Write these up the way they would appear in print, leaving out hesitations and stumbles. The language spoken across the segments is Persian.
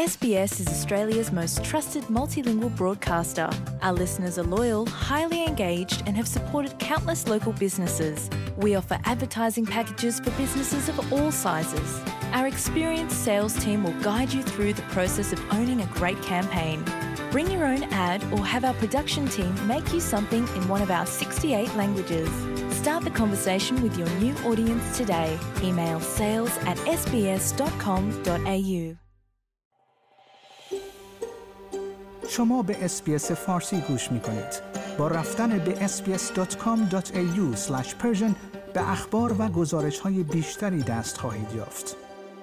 SBS is Australia's most trusted multilingual broadcaster. Our listeners are loyal, highly engaged, and have supported countless local businesses. We offer advertising packages for businesses of all sizes. Our experienced sales team will guide you through the process of owning a great campaign. Bring your own ad or have our production team make you something in one of our 68 languages. Start the conversation with your new audience today. Email sales@sbs.com.au. شما به SBS فارسی گوش می‌کنید. با رفتن به sbs.com.au/persian به اخبار و گزارش‌های بیشتری دست خواهید یافت.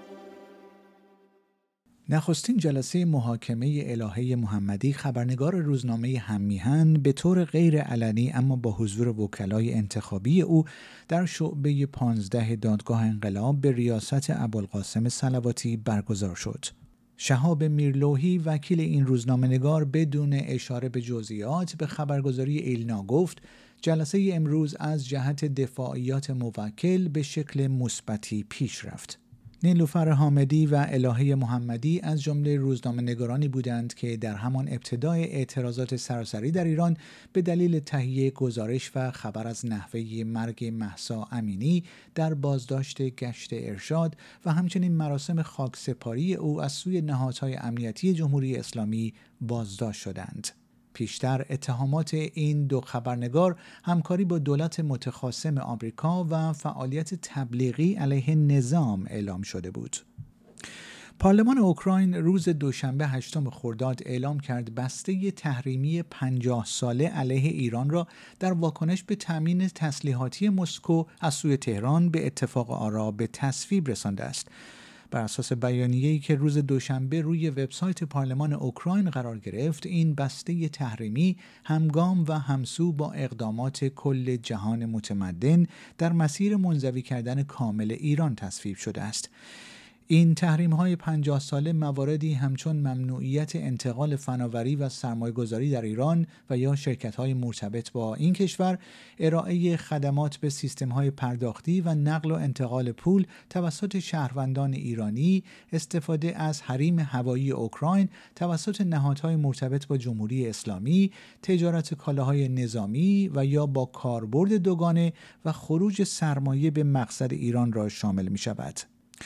نخستین جلسه محاکمه الهه محمدی، خبرنگار روزنامه هم‌میهن، به طور غیر علنی اما با حضور وکلای انتخابی او در شعبه 15 دادگاه انقلاب به ریاست ابوالقاسم صلواتی برگزار شد. شهاب میرلوحی، وکیل این روزنامه‌نگار، بدون اشاره به جزئیات به خبرگزاری ایلنا گفت جلسه امروز از جهت دفاعیات موکل به شکل مثبتی پیش رفت. نیلوفر حامدی و الهه محمدی از جمله روزنامه‌نگارانی بودند که در همان ابتدای اعتراضات سراسری در ایران به دلیل تهیه گزارش و خبر از نحوه مرگ مهسا امینی در بازداشت گشت ارشاد و همچنین مراسم خاکسپاری او از سوی نهادهای امنیتی جمهوری اسلامی بازداشت شدند. پیشتر اتهامات این دو خبرنگار همکاری با دولت متخاصم آمریکا و فعالیت تبلیغی علیه نظام اعلام شده بود. پارلمان اوکراین روز دوشنبه 8 خرداد اعلام کرد بسته تحریمی 50 ساله علیه ایران را در واکنش به تامین تسلیحاتی مسکو از سوی تهران به اتفاق آرا به تصویب رسانده است. بر اساس بیانیه‌ای که روز دوشنبه روی وبسایت پارلمان اوکراین قرار گرفت، این بسته تحریمی همگام و همسو با اقدامات کل جهان متمدن در مسیر منزوی کردن کامل ایران تصویب شده است. این تحریم‌های 50 ساله مواردی همچون ممنوعیت انتقال فناوری و سرمایه‌گذاری در ایران و یا شرکت‌های مرتبط با این کشور، ارائه خدمات به سیستم‌های پرداختی و نقل و انتقال پول توسط شهروندان ایرانی، استفاده از حریم هوایی اوکراین توسط نهادهای مرتبط با جمهوری اسلامی، تجارت کالاهای نظامی و یا با کاربرد دوگانه و خروج سرمایه به مقصد ایران را شامل می‌شود.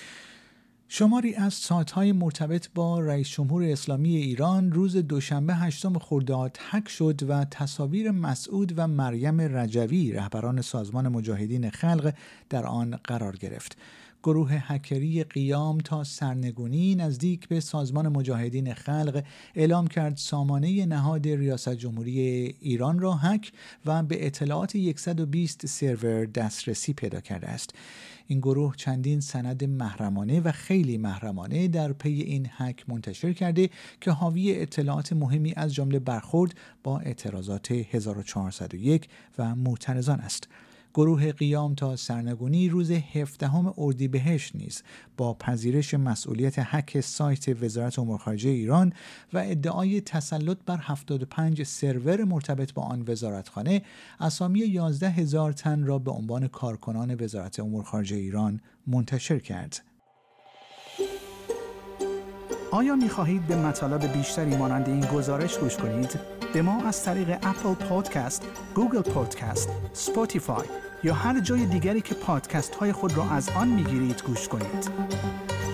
شماری از سایت‌های مرتبط با رئیس جمهور اسلامی ایران روز دوشنبه 8 خرداد هک شد و تصاویر مسعود و مریم رجوی، رهبران سازمان مجاهدین خلق، در آن قرار گرفت. گروه هکری قیام تا سرنگونی نزدیک به سازمان مجاهدین خلق اعلام کرد سامانه نهاد ریاست جمهوری ایران را هک و به اطلاعات 120 سرور دسترسی پیدا کرده است. این گروه چندین سند محرمانه و خیلی محرمانه در پی این هک منتشر کرده که حاوی اطلاعات مهمی از جمله برخورد با اعتراضات 1401 و معترضان است. گروه قیام تا سرنگونی روز 17 اردیبهشت نیز با پذیرش مسئولیت هک سایت وزارت امور خارجه ایران و ادعای تسلط بر 75 سرور مرتبط با آن وزارتخانه، اسامی 11,000 تن را به عنوان کارکنان وزارت امور خارجه ایران منتشر کرد. آیا می‌خواهید به مطالب بیشتری مانند این گزارش گوش کنید؟ به ما از طریق اپل پادکست، گوگل پادکست، اسپاتیفای یا هر جای دیگری که پادکست های خود را از آن میگیرید گوش کنید.